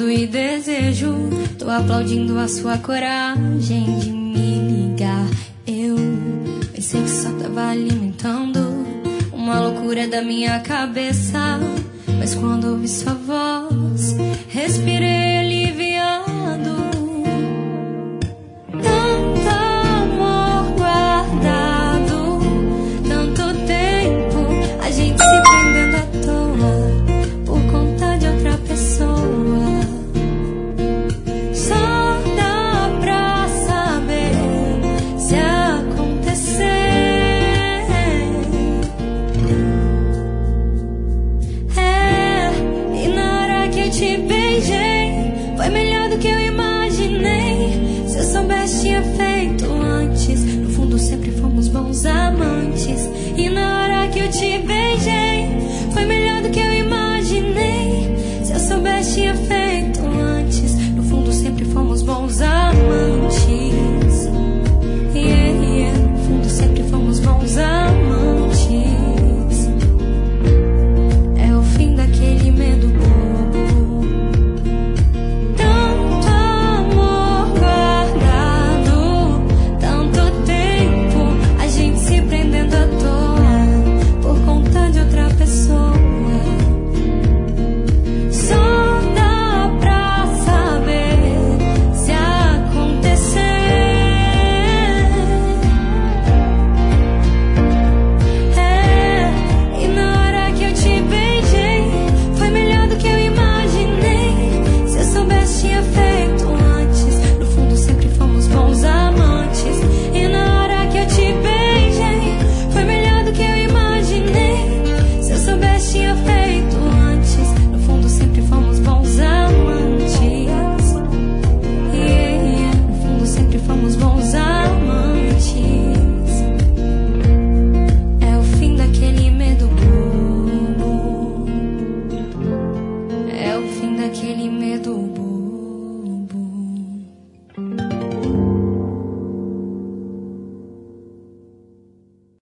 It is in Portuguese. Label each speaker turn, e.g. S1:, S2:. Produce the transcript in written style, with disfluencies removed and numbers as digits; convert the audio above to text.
S1: medo e desejo. Tô aplaudindo a sua coragem de me ligar. Eu pensei que só tava alimentando uma loucura da minha cabeça, mas quando ouvi sua voz, respirei aliviado. Tanto amor guardado, tanto tempo, a gente se prendendo à toa por conta de outra pessoa. Só dá pra saber se acontecer. E na hora que eu te beijei, foi melhor do que eu imaginei. Se eu soubesse tinha feito antes, no fundo sempre fomos bons amantes. E na hora que eu te beijei, foi melhor do que eu imaginei. Se eu soubesse tinha feito antes, no fundo sempre fomos bons amantes. No fundo sempre fomos bons amantes. É o fim daquele medo bobo. Tanto amor guardado, tanto tempo, a gente se prendendo à toa por conta de outra pessoa. Só dá pra saber se acontecer. E na hora que eu te beijei, foi melhor do que eu imaginei. Se eu soubesse tinha feito antes, no fundo sempre fomos bons amantes. E na hora que eu te beijei, foi melhor do que eu imaginei. Se eu soubesse tinha feito antes, no fundo sempre fomos bons amantes. No fundo sempre fomos bons amantes. É o fim daquele medo bobo. É o fim daquele medo bobo.